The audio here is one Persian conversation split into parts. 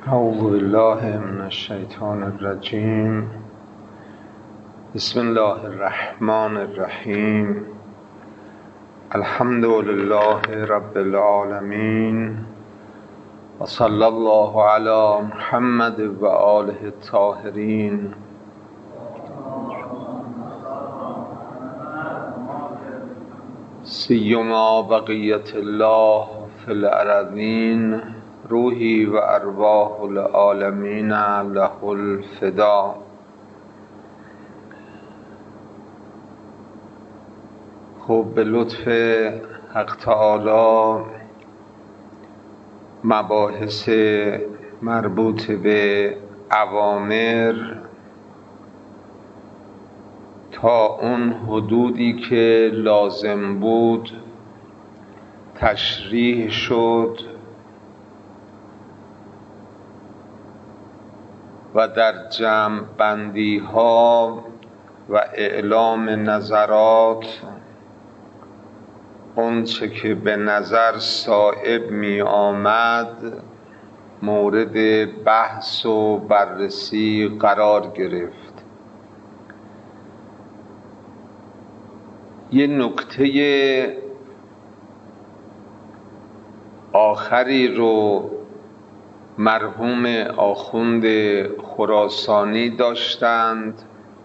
اعوذ بالله من الشیطان الرجیم. بسم الله الرحمن الرحیم. الحمد لله رب العالمین و صلی الله علی محمد و آله الطاهرین. سیما بقیت الله فی الارضین، روحی و ارواح العالمین له الفدا. خب به لطف حق تعالی مباحث مربوط به اوامر تا اون حدودی که لازم بود تشریح شد و در جمع بندی ها و اعلام نظرات اونچه که به نظر صائب می آمد مورد بحث و بررسی قرار گرفت. یه نکته آخری رو مرحوم آخوند خراسانی داشتند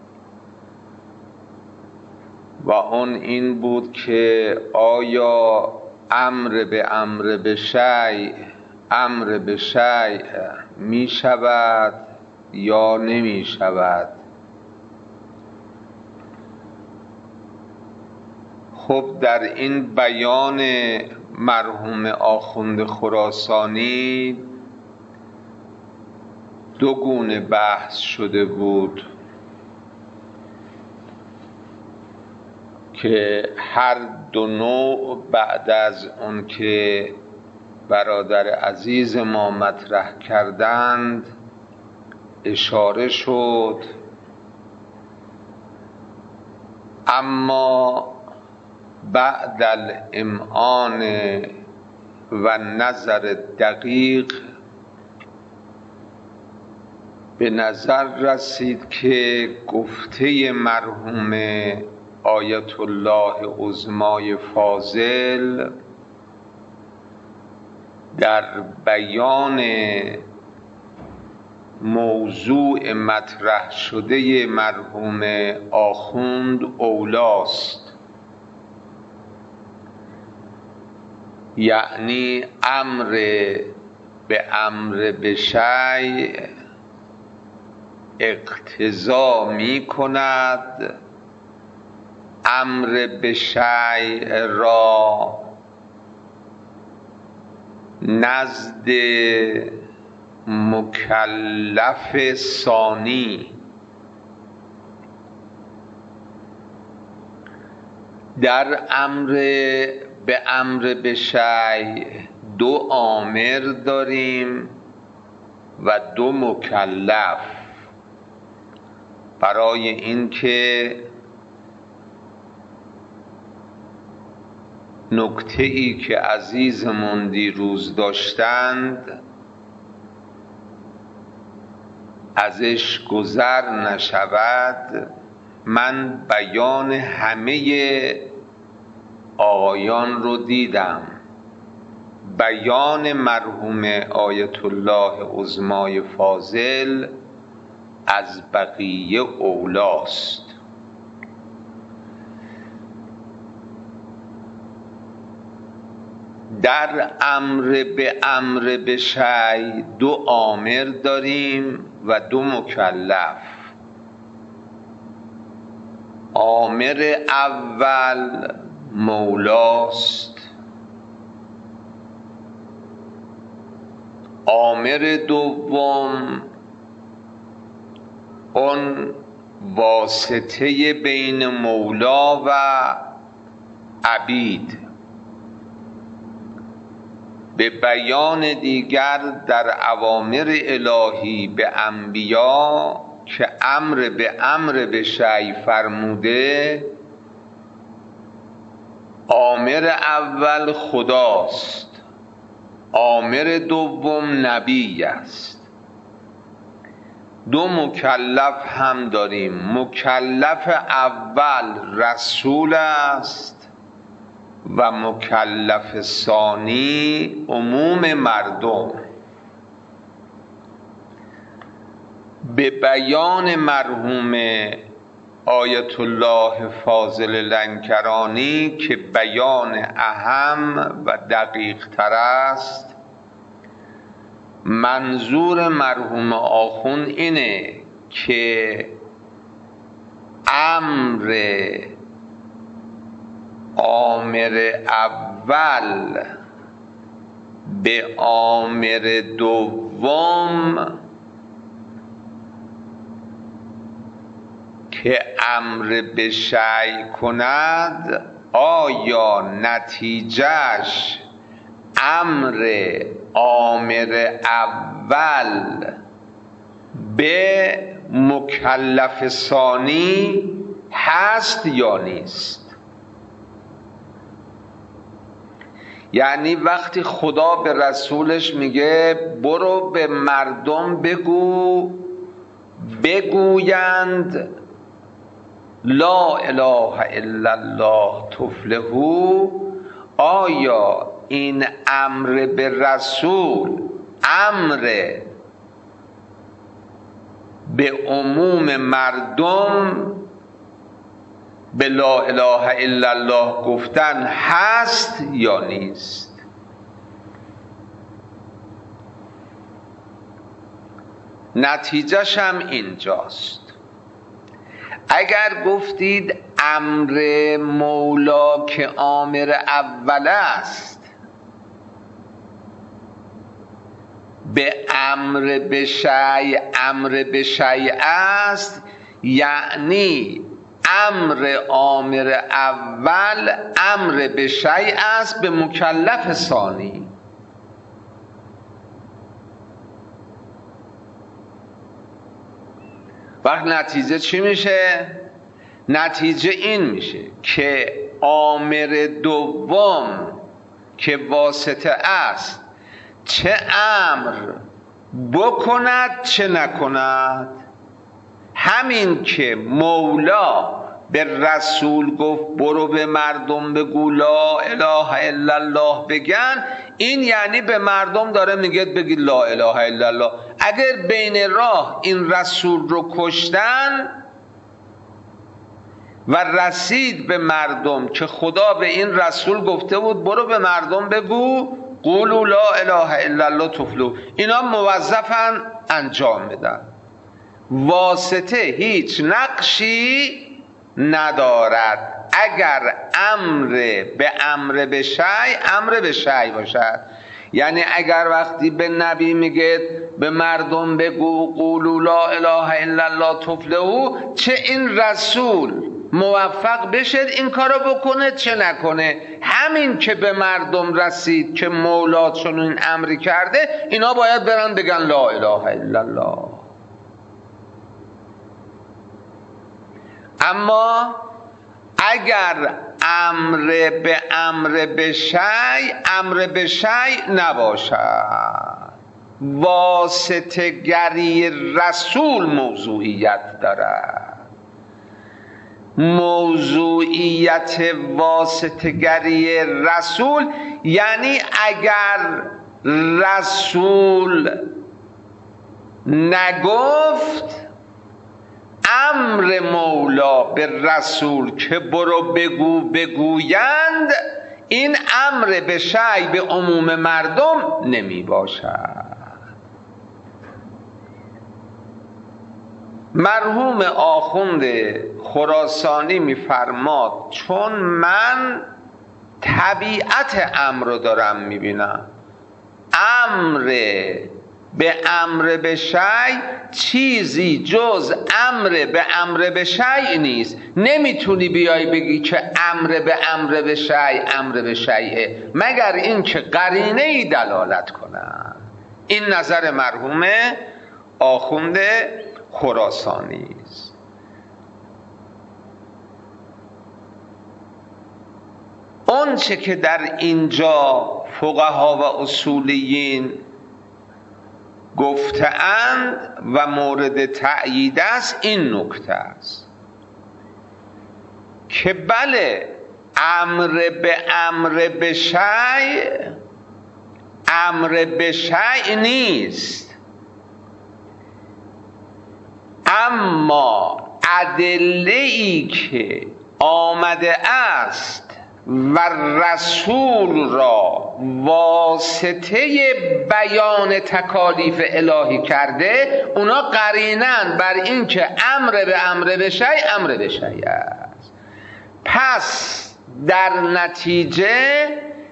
و آن این بود که آیا امر به شیء می شود یا نمی شود. خب در این بیان مرحوم آخوند خراسانی دو گونه بحث شده بود که هر دو نوع بعد از اون که برادر عزیز ما مطرح کردند اشاره شد، اما بعد الامعان و نظر دقیق به نظر رسید که گفته مرحوم آیت الله عظمای فاضل در بیان موضوع مطرح شده مرحوم آخوند اولاست، یعنی امر به شیء اقتضا می کند امر به شیء را نزد مکلف ثانی در امر به شیء دو آمر داریم و دو مکلف، برای اینکه نکته ای که عزیزمون دیروز داشتند ازش گذر نشود، من بیان همه آقایان رو دیدم. بیان مرحوم آیت الله عظمای فاضل از بقیه اولاست. در امر به شیء دو آمر داریم و دو مکلف. آمر اول مولاست، آمر دوم اون واسطه بین مولا و عبید. به بیان دیگر در اوامر الهی به انبیا که امر به شیء فرموده، آمر اول خداست، آمر دوم نبی است. دو مکلف هم داریم. مکلف اول رسول است و مکلف ثانی عموم مردم. به بیان مرحوم آیت الله فاضل لنکرانی که بیان اهم و دقیق تر است، منظور مرحوم آخوند اینه که امر آمر اول به آمر دوم که امر به شیء کند، آیا نتیجهش امر آمر اول به مکلف ثانی هست یا نیست؟ یعنی وقتی خدا به رسولش میگه برو به مردم بگویند لا اله الا الله تفلحوا، آیا این امر به رسول امر به عموم مردم به لا اله الا الله گفتن هست یا نیست؟ نتیجهش هم اینجاست. اگر گفتید امر مولا که آمر اول است به امر به شیء است، یعنی امر آمر اول امر به شیء است به مکلف ثانی. وقت نتیجه چی میشه؟ نتیجه این میشه که آمر دوم که واسطه است چه امر بکند چه نکند، همین که مولا به رسول گفت برو به مردم بگو لا اله الا الله بگن، این یعنی به مردم داره میگه بگید لا اله الا الله. اگر بین راه این رسول رو کشتن و رسید به مردم که خدا به این رسول گفته بود برو به مردم بگو قولوا لا اله الا الله تفلحوا، اینا موظفن انجام بدن. واسطه هیچ نقشی ندارد اگر امر به شیء باشد. یعنی اگر وقتی به نبی میگه به مردم بگو قولوا لا اله الا الله تفلحوا، چه این رسول موفق بشه این کارو بکنه چه نکنه، همین که به مردم رسید که مولا چون این امری کرده، اینا باید برن بگن لا اله الا الله. اما اگر امر به شیء نباشد، واسطه گری رسول موضوعیت دارد. موضوعیت واسطه گری رسول یعنی اگر رسول نگفت، امر مولا به رسول که برو بگویند، این امر به شیء به عموم مردم نمی باشد. مرحوم آخوند خراسانی میفرماد چون من طبیعت امر رو دارم میبینم، امر به شیء چیزی جز امر به شیء نیست. نمیتونی بیای بگی که امر به شیء مگر این که قرینه ای دلالت کنه. این نظر مرحوم آخوند خراسانی است. اون چه که در اینجا فقها و اصولیین گفته‌اند و مورد تأیید است این نکته است که بله امر به شیء نیست، اما ادله‌ای که آمده است و رسول را واسطه بیان تکالیف الهی کرده، اونا قرینن بر این که امر به شیء است. پس در نتیجه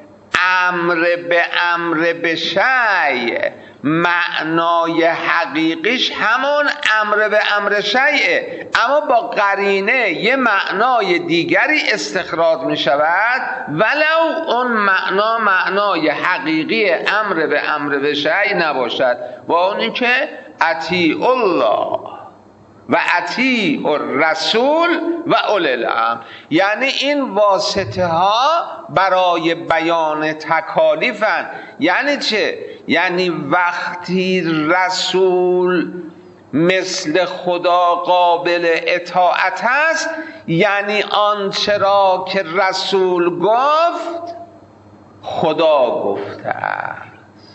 امر به شیء معنای حقیقیش همون امر شیء، اما با قرینه یه معنای دیگری استخراج می شود ولو اون معنای حقیقی امر به شیء نباشد، و اون این که اطیع الله و اطیع الرسول و اولی الامر. یعنی این واسطه ها برای بیان تکالیفن. یعنی چه؟ یعنی وقتی رسول مثل خدا قابل اطاعت است، یعنی آنچه را که رسول گفت خدا گفته است.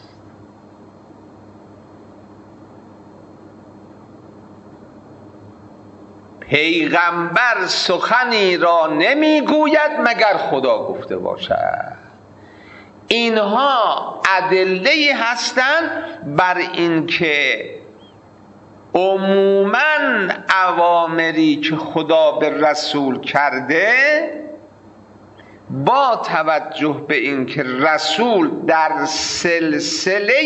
پیغمبر سخنی را نمیگوید مگر خدا گفته باشد. اینها ادله‌ای هستند بر اینکه عموماً اوامری که خدا به رسول کرده با توجه به اینکه رسول در سلسله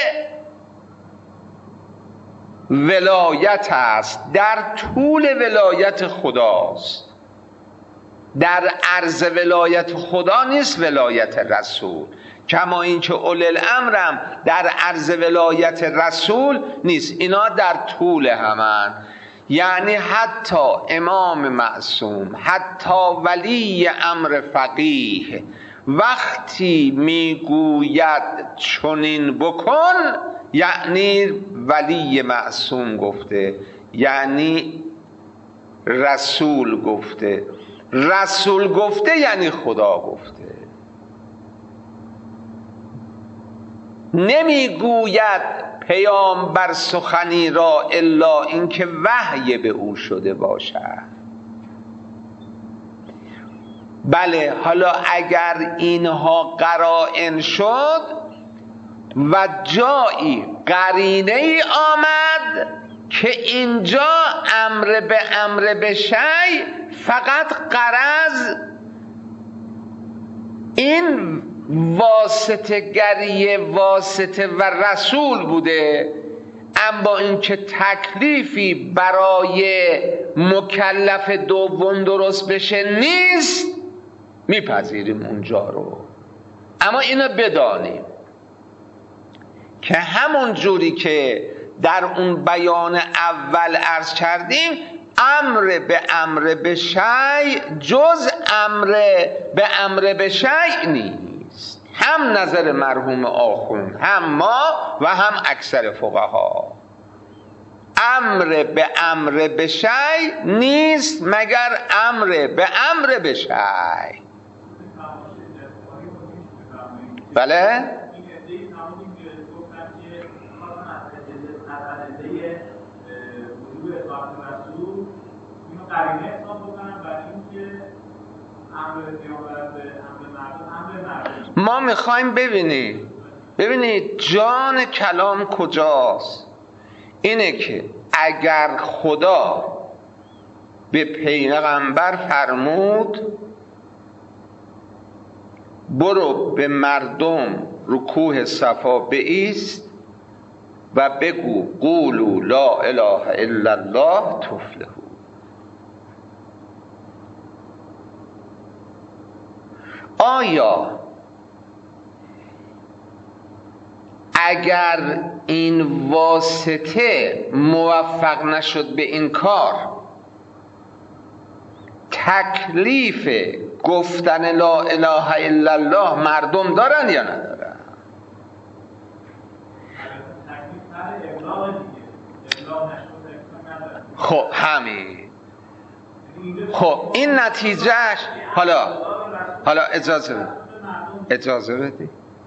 ولایت است، در طول ولایت خداست، در عرض ولایت خدا نیست ولایت رسول، کما اینکه اولی الامرم در عرض ولایت رسول نیست، اینا در طول همن. یعنی حتی امام معصوم، حتی ولی امر فقیه وقتی میگوید چنین بکن، یعنی ولی معصوم گفته، یعنی رسول گفته. رسول گفته یعنی خدا گفته. نمیگوید پیامبر سخنی را الا اینکه وحی به او شده باشد. بله، حالا اگر اینها قرائن شد و جایی قرینه ای آمد که اینجا امر به شیء فقط غرض این واسطه و رسول بوده، اما اینکه تکلیفی برای مکلف دوم درست بشه نیست، میپذیریم اونجا رو. اما اینو بدانیم که همون جوری که در اون بیان اول عرض کردیم، امر به شیء جز امر به شیء نیست. هم نظر مرحوم آخوند، هم ما و هم اکثر فقها، امر به شیء نیست مگر امر به شیء. بله؟ ما میخوایم ببینید جان کلام کجاست. اینه که اگر خدا به پیغمبر فرمود برو به مردم رو کوه صفا بایست و بگو قولوا لا اله الا الله تفلحوا، آیا اگر این واسطه موفق نشد به این کار، تکلیف گفتن لا اله الا الله مردم دارن یا ندارن؟ خب همین. خب این نتیجهش حالا اجازه بدی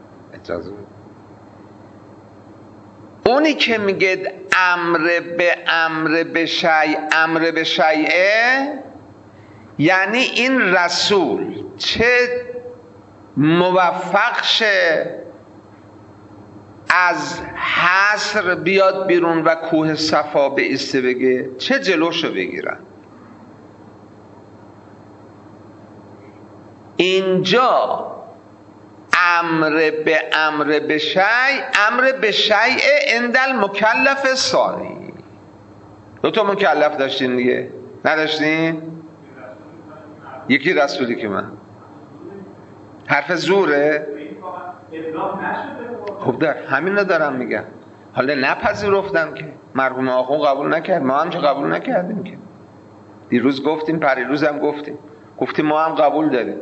اونی که میگه امر به شیء، یعنی این رسول چه موفق شه از حصر بیاد بیرون و کوه صفا به ایسته بگه، چه جلوشو بگیرن. اینجا امر به شیء عند المکلف ثانی. دو تا مکلف داشتین دیگه، نداشتین؟ یکی رسولی که من حرف زوره. خب در همین رو دارم میگم. حالا نپذیرفتم که مرحوم آخون قبول نکرد، ما هم چه قبول نکردیم که. دیروز گفتیم، پریروز هم گفتیم ما هم قبول داریم.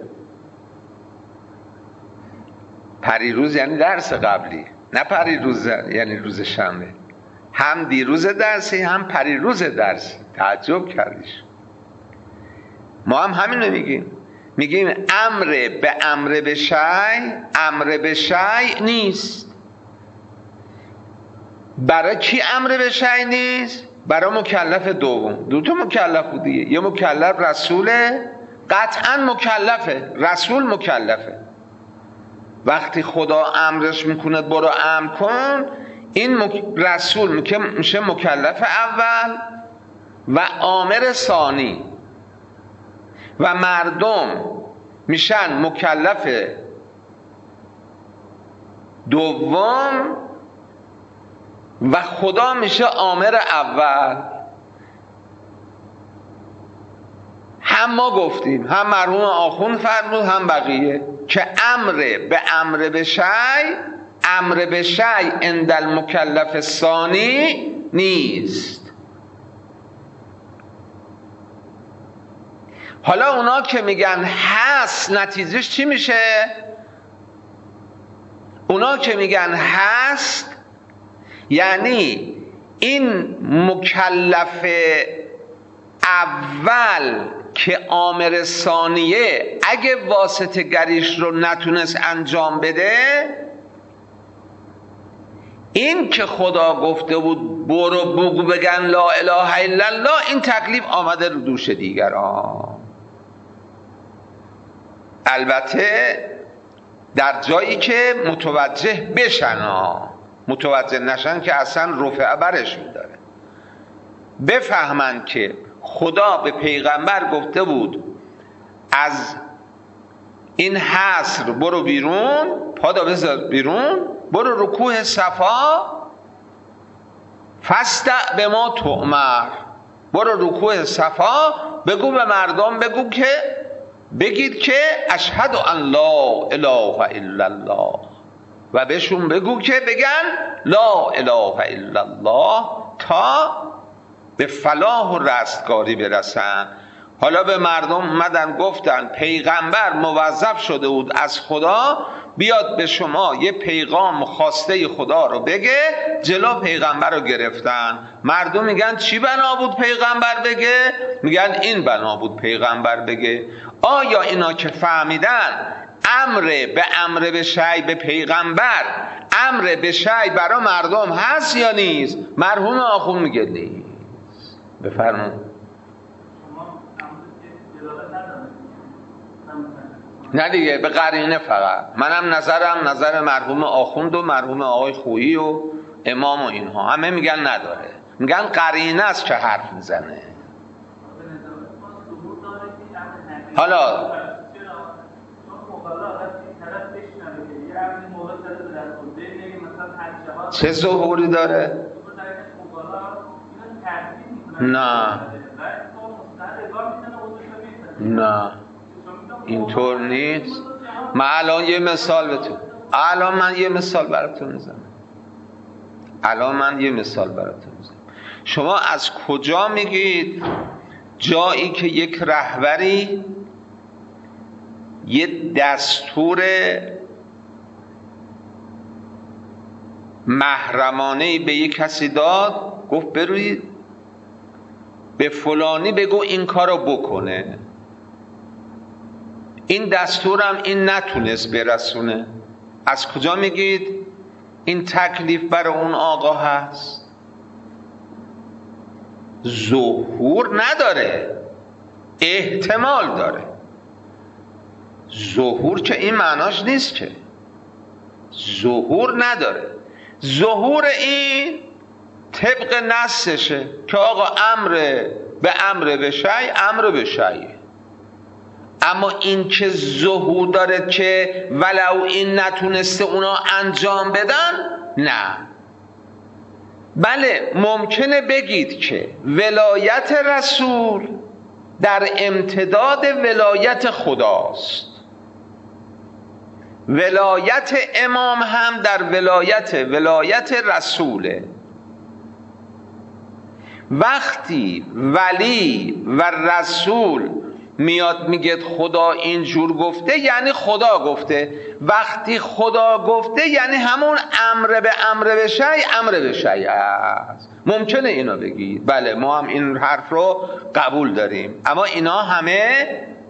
پریروز یعنی درس قبلی، نه پریروز یعنی روز شنبه. هم دیروز درسی هم پریروز درسی. تعجب کردیش. ما هم همین رو میگیم امر به شیء نیست. برای کی امر به شیء نیست؟ برای مکلف دوم. دو تا مکلف بود دیگه. یه مکلف رسوله، قطعا مکلفه، رسول مکلفه. وقتی خدا امرش میکنه برو امر کن، این رسول میشه مکلف اول و آمر ثانی و مردم میشن مکلف دوم و خدا میشه آمر اول. هم ما گفتیم، هم مرحوم آخوند فرمود، هم بقیه، که امر به شیء عند المکلف ثانی نیست. حالا اونا که میگن هست، نتیجهش چی میشه؟ اونا که میگن هست یعنی این مکلف اول که آمر ثانیه اگه واسطه گریش رو نتونست انجام بده، این که خدا گفته بود برو بگو بگن لا اله الا الله، این تکلیف آمده رو دوش دیگران. البته در جایی که متوجه بشن، متوجه نشن که اصلا رفع برشون داره. بفهمن که خدا به پیغمبر گفته بود از این حصر برو بیرون، پادا بذار بیرون، برو رکوع صفا، فاستع بما تؤمر، برو رکوع صفا، بگو به مردم، بگید که اشهد ان لا اله الا الله، و بهشون بگو که بگن لا اله الا الله تا به فلاح و رستگاری برسن. حالا به مردم اومدن گفتن پیغمبر موظف شده بود از خدا بیاد به شما یه پیغام خواسته خدا رو بگه، جلو پیغمبر رو گرفتن. مردم میگن چی بنا بود پیغمبر بگه؟ میگن این بنا بود پیغمبر بگه. آیا اینا که فهمیدن امر به شیء به پیغمبر، امر به شیء برای مردم هست یا نیست؟ مرحوم آخوند میگه نیست. بفرمون. نه دیگه، به قرینه فقط. منم نظر مرحوم آخوند و مرحوم آقای خویی و امام و اینها همه میگن نداره، میگن قرینه است که حرف میزنه. حالا چه ظهوری داره؟ نه اینطور نیست. من الان یه مثال براتون میزنم. شما از کجا میگید جایی که یک رهبری یه دستور محرمانه به یک کسی داد، گفت بروید به فلانی بگو این کارو بکنه. این دستورم این نتونست برسونه. از کجا میگید این تکلیف برای اون آقا هست؟ ظهور نداره، احتمال داره. ظهور که این معناش نیست که، ظهور نداره. ظهور این طبق نصشه که آقا امر به شیء امر به شیء. اما این که ظهور داره که ولو این نتونسته اونا انجام بدن، نه. بله ممکنه بگید که ولایت رسول در امتداد ولایت خداست، ولایت امام هم در ولایت رسوله. وقتی ولی و رسول میاد میگه خدا اینجور گفته، یعنی خدا گفته. وقتی خدا گفته یعنی همون امر به شیء امر به شیء است. ممکنه اینو بگید، بله ما هم این حرف رو قبول داریم، اما اینا همه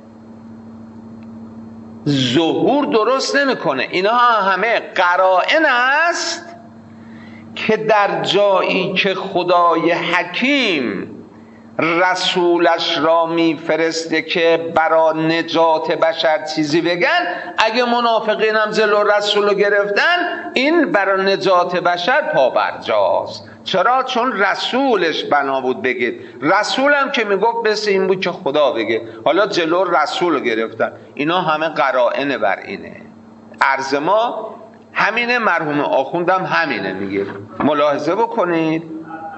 ظهور درست نمیکنه. اینا همه قرائن است که در جایی که خدای حکیم رسولش را میفرسته که برای نجات بشر چیزی بگن، اگه منافقین هم جلو رسول رو گرفتن، این برای نجات بشر پابرجاست. چرا؟ چون رسولش بنا بود بگید. رسولم که میگفت بس این بود که خدا بگه، حالا جلو رسول رو گرفتن. اینا همه قرائن بر اینه. عرض ما همینه، مرحوم آخوندم همینه میگه. ملاحظه بکنید.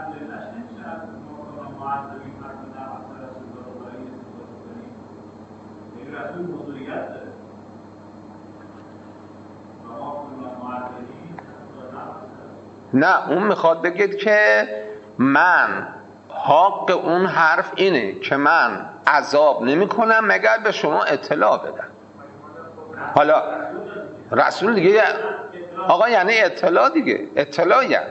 نه، اون میخواد بگید که من حق اون حرف اینه که من عذاب نمی کنم مگر به شما اطلاع بدم. حالا رسول دیگه آقا یعنی اطلاع دیگه، اطلاع یعنی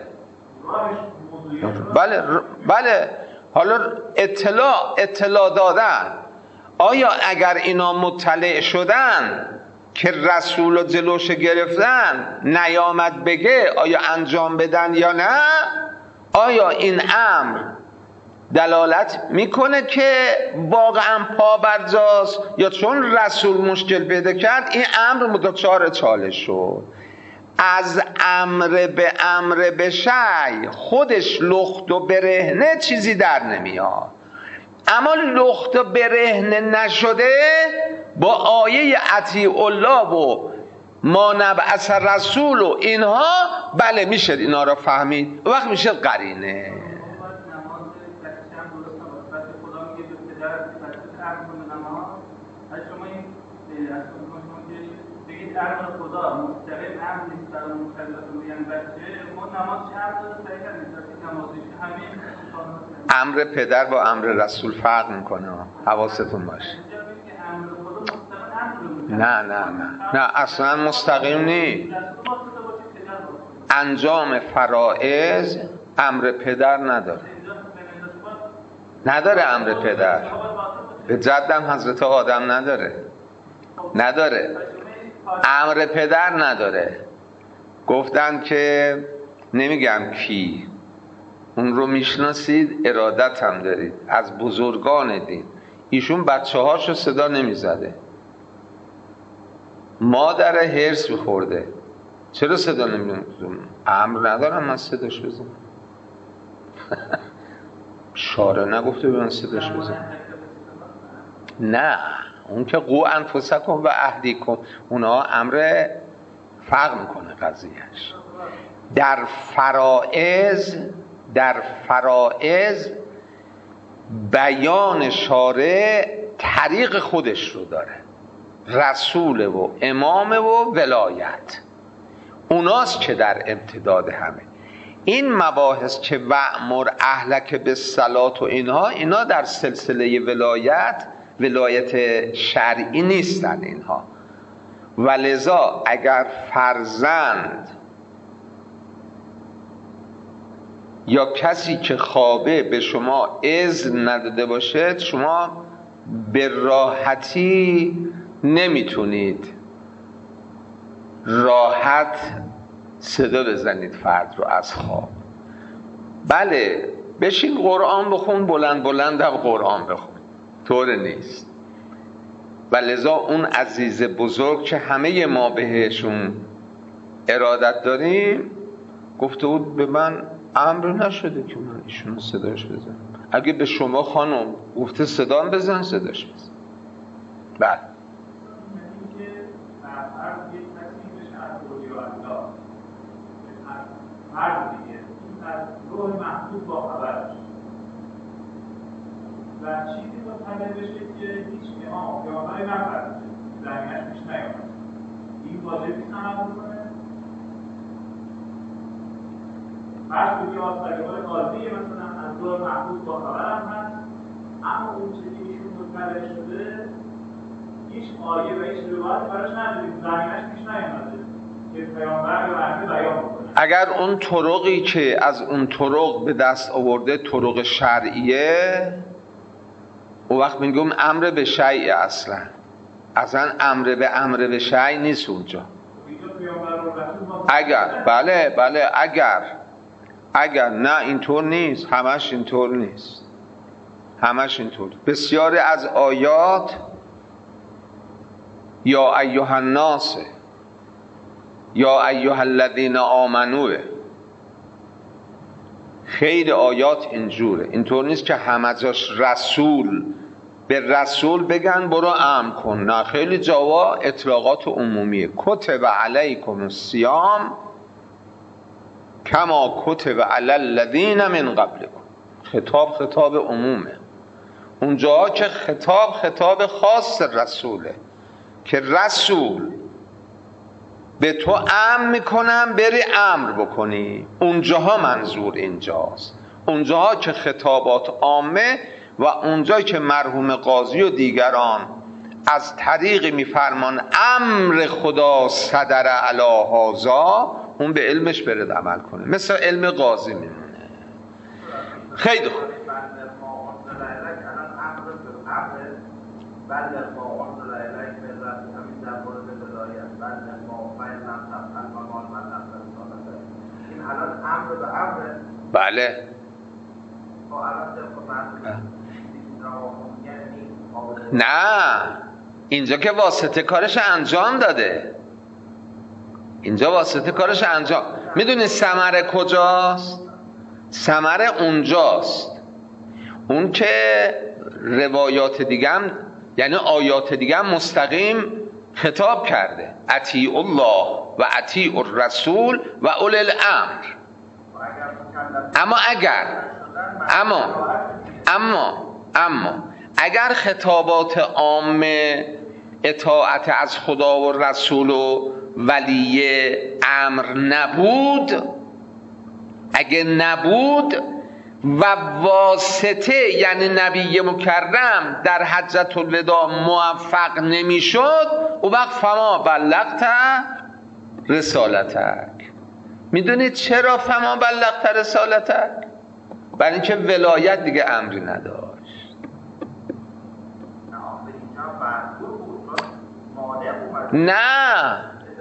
بله. حالا اطلاع دادن. آیا اگر اینا مطلع شدن که رسول رو جلوش گرفتن نیامد بگه آیا انجام بدن یا نه؟ آیا این امر دلالت میکنه که واقعا پابرجاست، یا چون رسول مشکل پیدا کرد این امر دچار چالش شد؟ از امر به شیء خودش لخت و برهنه چیزی در نمیاد، اما لخت و برهنه نشده با آیه اطیع الله و ما نبعث رسول و اینها بله میشه اینا را فهمید، وقت میشه قرینه. امر پدر با امر رسول فرق میکنه، حواستون باشه. نه اصلا مستقیم نیست. انجام فرائض امر پدر نداره امر پدر. به جدم حضرت آدم نداره امر پدر نداره. گفتن که نمیگم کی، اون رو میشناسید، ارادت هم دارید، از بزرگان دین. ایشون بچه هاشو صدا نمیزده، مادر هرس بخورده، چرا صدا نمیزده؟ امر ندارم من صداش بزنم. شارع نگفته به من صداش بزنم. نه اون که قو انفسکم و اهلیکم، اونا امر فرق میکنه قضیهش. در فرائض بیان شارع طریق خودش رو داره، رسول و امام و ولایت، اوناست که در امتداد همه این مباحث که وأمر اهلک بالصلاة و اینا در سلسله ولایت شرعی نیستن اینها. ولذا اگر فرزند یا کسی که خوابه به شما اذن نداده باشه، شما به راحتی نمیتونید راحت صدا بزنید فرد رو از خواب. بله بشین قرآن بخون، بلند بلند هم قرآن بخون، طور نیست. و لذا اون عزیز بزرگ که همه ما بهشون ارادت داریم گفته بود به من امر نشده که من ایشونو صداش بزنم. اگه به شما خانم گفته صدام بزن، صداش بزن. بله روح محدود با خبرش و چیزی مطلع بشه که هیچ امام یا آقای نفرده زمینش پیش نیامد، این واجبی تمام کنه. فرض کنید آستگار قاضی مثلا از روح محدود با خبرم هست، اما اون چیزی ایشون مطلع شده هیچ آیه و هیچ روایتی براش نداریم، زمینش پیش نیامده که پیامبر یا وحی بیان بکنه. اگر اون طرقی که از اون طرق به دست آورده طرق شرعیه، اون وقت میگم امر به شیء، اصلا امر به شیء نیست اونجا. اگر بله اگر نه اینطور نیست، همش اینطور نیست، همش اینطور. بسیاری از آیات یا ایها الناس یا ایها الذین آمنوا، خیلی آیات اینجوره. اینطور نیست که همه جاش رسول به رسول بگن برو امر کن، نه، خیلی جاها اطلاقات عمومیه. کتب علیکم الصیام کما کتب علی الذین من قبلکم. خطاب عمومه. اونجاها که خطاب خاص رسوله که رسول به تو امر میکنم بری امر بکنی، اونجاها منظور اینجاست. اونجاها که خطابات عامه و اونجایی که مرحوم قاضی و دیگران از طریق میفرمان امر خدا صدر علی هذا، اون به علمش برد عمل کنه، مثل علم قاضی میمونه. خیلی خوب. بله نه، اینجا که واسطه کارش انجام داده، اینجا واسطه کارش انجام. میدونی ثمره کجاست؟ ثمره اونجاست، اون که روایات دیگه هم یعنی آیات دیگه هم مستقیم خطاب کرده، اطیعوا الله و اطیعوا الرسول و اولی الامر. اما اگر خطابات عامه اطاعت از خدا و رسول و ولی امر نبود، اگه نبود و واسطه یعنی نبی مکرم در حجة الوداع موفق نمیشد، او وقت فما بلغت رسالتک. میدونید چرا فما بلغت رسالتک؟ برای اینکه ولایت دیگه امری نداشت. نه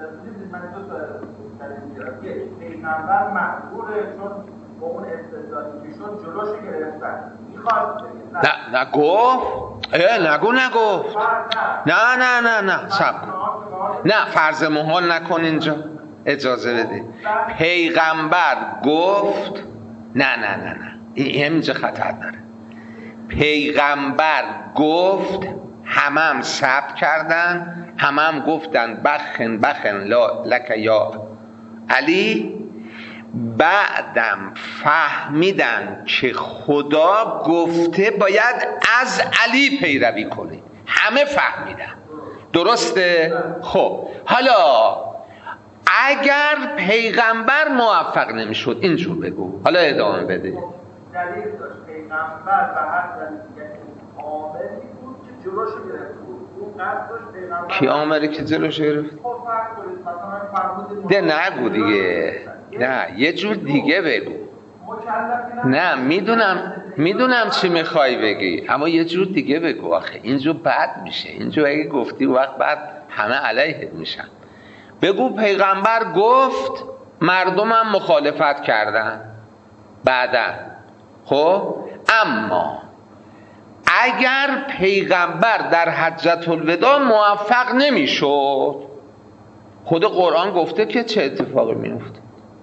پیغمبر مأموره چون با اون استدلالی که شد جلوش گرفتن میخواست. نه گفت نگفت. نه صبر کن، نه فرض محال نکن، اینجا اجازه بده. پیغمبر گفت نه این اینجا خطر داره. پیغمبر گفت، همم ثبت کردن، همم گفتن بخن لک یا علی. بعدم فهمیدن که خدا گفته باید از علی پیروی کنی، همه فهمیدن. درسته؟ خب حالا اگر پیغمبر موفق نمیشد اینجور بگو، حالا ادامه بده. دلیل داشت پیغمبر به هر دلیل عاملی بود که جلوش گرفته بود. اون قصد داشت پیغمبر کی عاملی که جلوش گرفت؟ ده نگو دیگه، نه یه جور دیگه بگو. نه میدونم چی میخوای بگی، اما یه جور دیگه بگو. آخه اینجور بد میشه، اینجور اگه گفتی وقت بعد همه علیه میشن. بگو پیغمبر گفت مردمم مخالفت کردن بعدا. خب اما اگر پیغمبر در حجة الوداع موفق نمیشد، خود قرآن گفته که چه اتفاقی میفته؟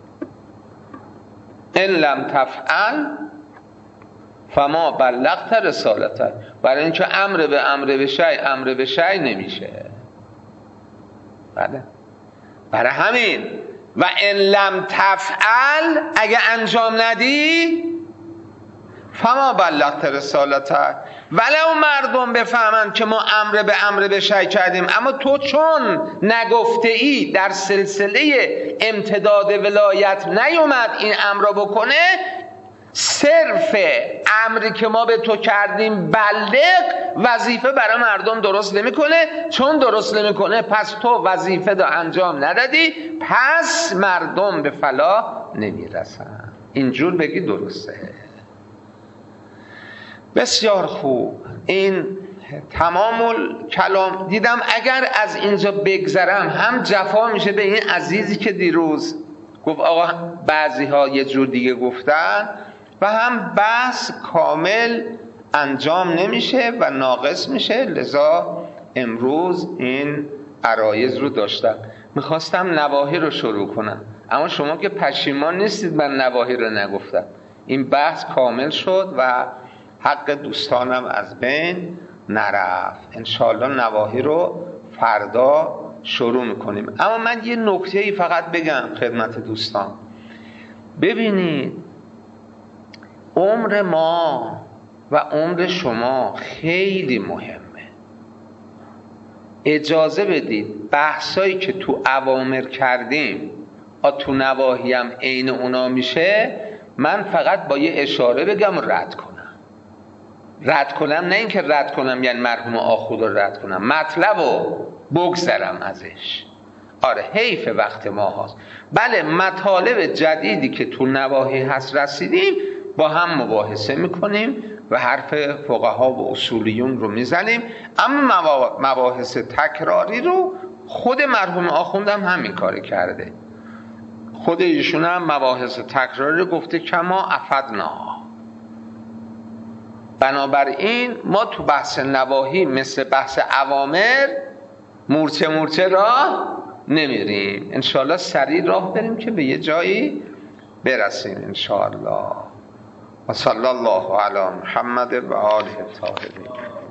ان لم تفعل فما بلغت رسالته. برای اینکه امر به شیء نمیشه. بله، برای همین و ان لم تفعل، اگه انجام ندی فما بلغت رسالته، ولو مردم بفهمن که ما امر به شیء کردیم، اما تو چون نگفته ای، در سلسله امتداد ولایت نیومد این امر بکنه، صرف امری که ما به تو کردیم بلغ وظیفه برای مردم درست نمیکنه. چون درست نمیکنه پس تو وظیفه دا انجام ندادی، پس مردم به فلاح نمیرسن. اینجور بگی درسته. بسیار خوب. این تمام کلام. دیدم اگر از اینجا بگذرم هم جفا میشه به این عزیزی که دیروز گفت آقا بعضی ها یه جور دیگه گفتن، و هم بحث کامل انجام نمیشه و ناقص میشه. لذا امروز این عرایض رو داشتم. میخواستم نواهی رو شروع کنم، اما شما که پشیمان نیستید من نواهی رو نگفتم. این بحث کامل شد و حق دوستانم از بین نرفت. انشاءالله نواهی رو فردا شروع میکنیم. اما من یه نکته‌ای فقط بگم خدمت دوستان. ببینید عمر ما و عمر شما خیلی مهمه. اجازه بدید بحثایی که تو اوامر کردیم تو نواهی هم عین اونا میشه، من فقط با یه اشاره بگم و رد کنم. نه اینکه رد کنم یعنی مرحوم آخوند رو رد کنم، مطلب رو بگذرم ازش. آره حیف وقت ما هاست. بله مطالب جدیدی که تو نواهی هست رسیدیم با هم مباحثه میکنیم و حرف فقها و اصولیون رو میزنیم، اما مباحث تکراری رو خود مرحوم آخوند هم همین کار کرده. خود ایشون هم مباحث تکراری رو گفته کما افدنا. بنابراین ما تو بحث نواهی مثل بحث اوامر مورچه راه نمیریم. انشاءالله سریع راه بریم که به یه جایی برسیم انشاءالله. و صلی الله علی محمد و آله الطاهرین.